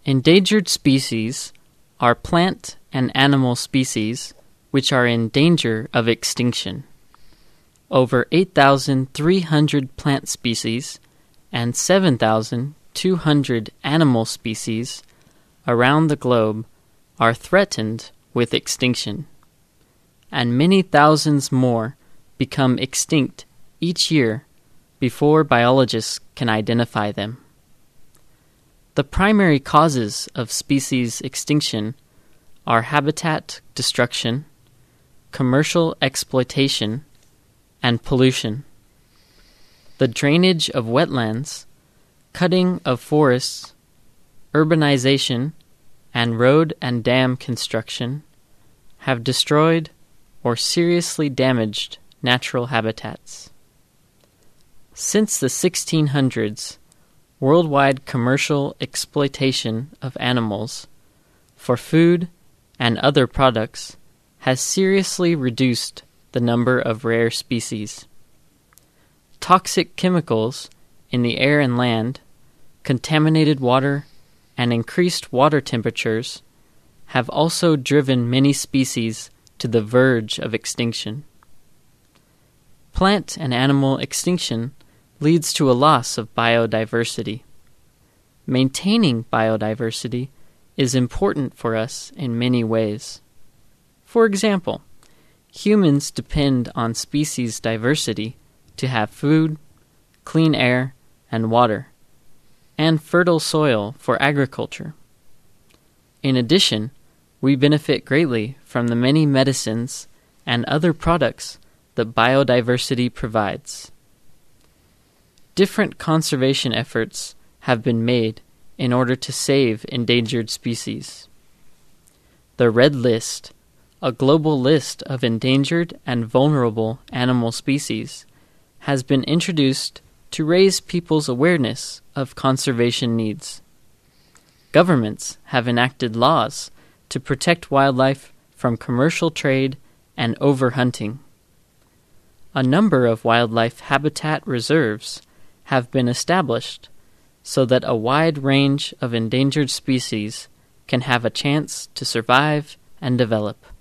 Endangered species are plant and animal species which are in danger of extinction. Over 8,300 plant species and 7,200 animal species around the globe are threatened with extinction, and many thousands more become extinct each year before biologists can identify them. The primary causes of species extinction are habitat destruction, commercial exploitation, and pollution. The drainage of wetlands, cutting of forests, urbanization, and road and dam construction have destroyed or seriously damaged natural habitats. Since the 1600s, worldwide commercial exploitation of animals for food and other products has seriously reduced the number of rare species. Toxic chemicals in the air and land, contaminated water, and increased water temperatures have also driven many species to the verge of extinction. Plant and animal extinction leads to a loss of biodiversity. Maintaining biodiversity is important for us in many ways. For example, humans depend on species diversity to have food, clean air and water, and fertile soil for agriculture. In addition, we benefit greatly from the many medicines and other products that biodiversity provides. Different conservation efforts have been made in order to save endangered species. The Red List, a global list of endangered and vulnerable animal species, has been introduced to raise people's awareness of conservation needs. Governments have enacted laws to protect wildlife from commercial trade and overhunting. A number of wildlife habitat reserves have been established so that a wide range of endangered species can have a chance to survive and develop.